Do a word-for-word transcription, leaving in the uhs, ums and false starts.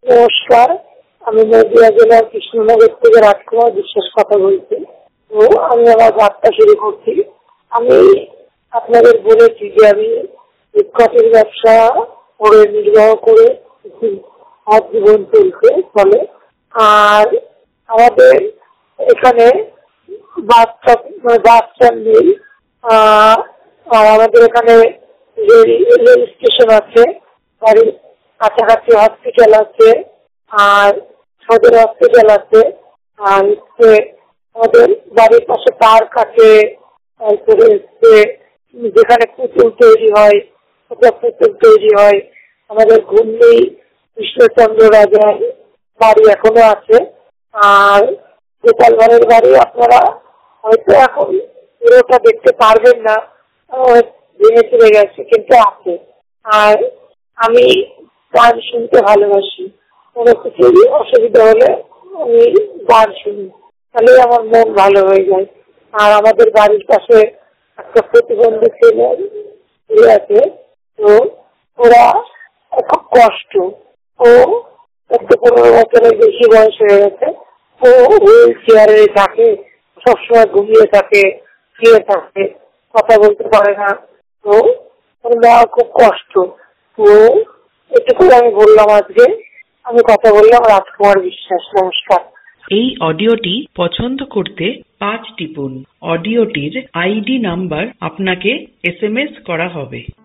নমস্কার, আমি নদিয়া জেলার কৃষ্ণনগর থেকে রাজকুমার বিশ্বাস কথা বলছি। তো আমি আমার বার্তা শুরু করছি। আমি আপনাদের বলেছি যে আমি ফ্লিপকার্টের ব্যবসা করে নির্বাহ করে আমার জীবন চলছে চলে। আর আমাদের এখানে বাস বাস স্ট্যান্ড নেই। আর আমাদের এখানে রেল স্টেশন আছে, বাড়ির কাছাকাছি হসপিটাল আছে, আর সদর হসপিটাল আছে, আর হচ্ছে আমাদের বাড়ির পাশে পার্ক আছে, তারপরে হচ্ছে যেখানে পুতুল তৈরি হয় ওটা পুতুল তৈরি হয়। আমাদের ঘুমনেই কৃষ্ণচন্দ্র রাজার বাড়ি এখনো আছে। আর গোপাল ভাঁড়ের বাড়ি আপনারা হয়তো এখন পুরোটা দেখতে পারবেন না, ভেঙে চলে গেছে, কিন্তু আছে। আর আমি গান শুনতে ভালোবাসি, কোনো কিছু অসুবিধা হলে আমি গান শুনি, তাহলে আমার মন ভালো হয়ে যায়। আর আমাদের বাড়ির পাশে একটা প্রতিবন্ধী ছেলে আছে, তো ওরা খুব কষ্ট, ও চোদ্দ পনেরো বছরের বেশি বয়স হয়ে গেছে, ও হুইল চেয়ারে থাকে, সবসময় ঘুমিয়ে থাকে, শুয়ে থাকে, কথা বলতে পারে না। তো ওর মা খুব কষ্ট। তো এটুকু আমি বললাম, আজকে আমি কথা বললাম। রাজকুমার বিশ্বাস, নমস্কার। এই অডিওটি পছন্দ করতে পাঁচ টিপুন। অডিওটির আইডি নাম্বার আপনাকে এস এম এস করা হবে।